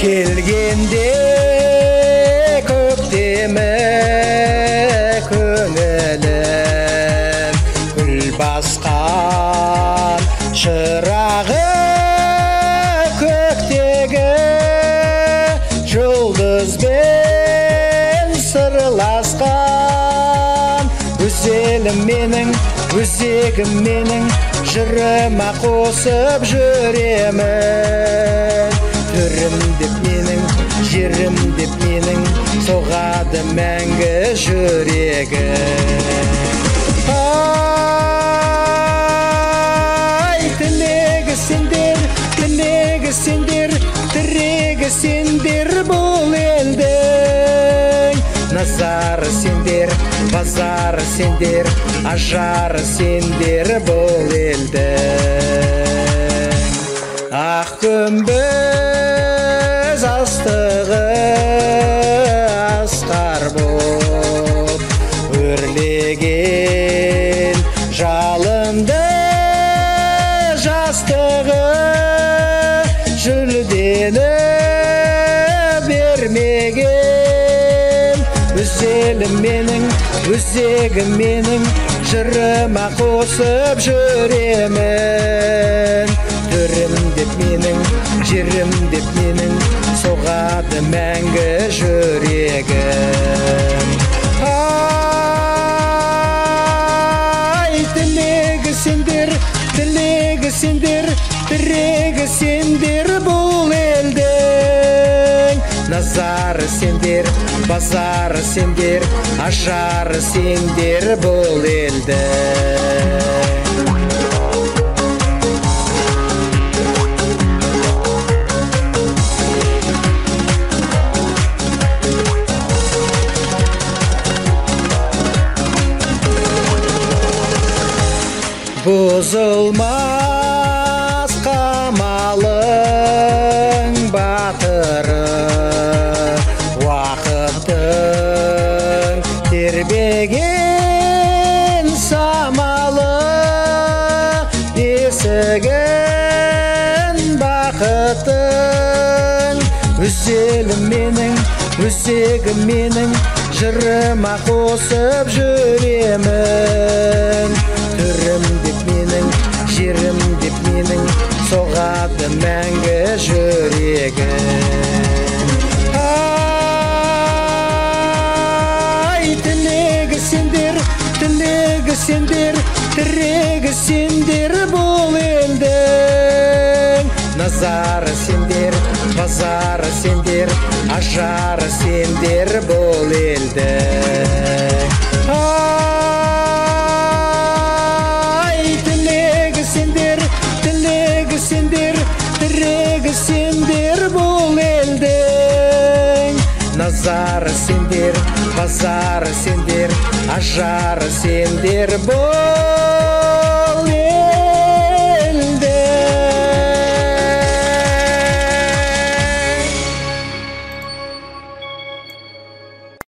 келгенде көктемі көңілім гүл басқан шырағы көктегі жұлдызбен сырласқан өзелім менің өзегім менің жырыма қосып жүремін түрім деп менің жерім деп менің соғады мәңгі жүрегім ай тілегі сендер тірегі сендер бұл елдің назары сендер базары сендер ажары сендер бұл елдің ақ күмбез астығы асқар боп өрлеген жалынды жастығы жүлдені бермеген өзелім менің өзегім менің жырыма қосып жүремін түрім деп менің жерім деп менің соғады мәңгі жүрегім ай тілегі сендер тірегі сендер бұл елдің назары сендер базары сендер ажары сендер бұл елдің бұзылмас қамалың батыры уақыттың тербеген самалы есігін бақыттың өзелім менің өзегім менің жырыма қосып жүремін түрім деп менің жерім деп менің соғады мәңгі жүрегім ай тілегі сендер тірегі сендер бұл елдің назары сендер базары сендер ажары сендер бұл елдің тірегі сендер бұл елдің назары сендер базары сендер ажары сендер бұл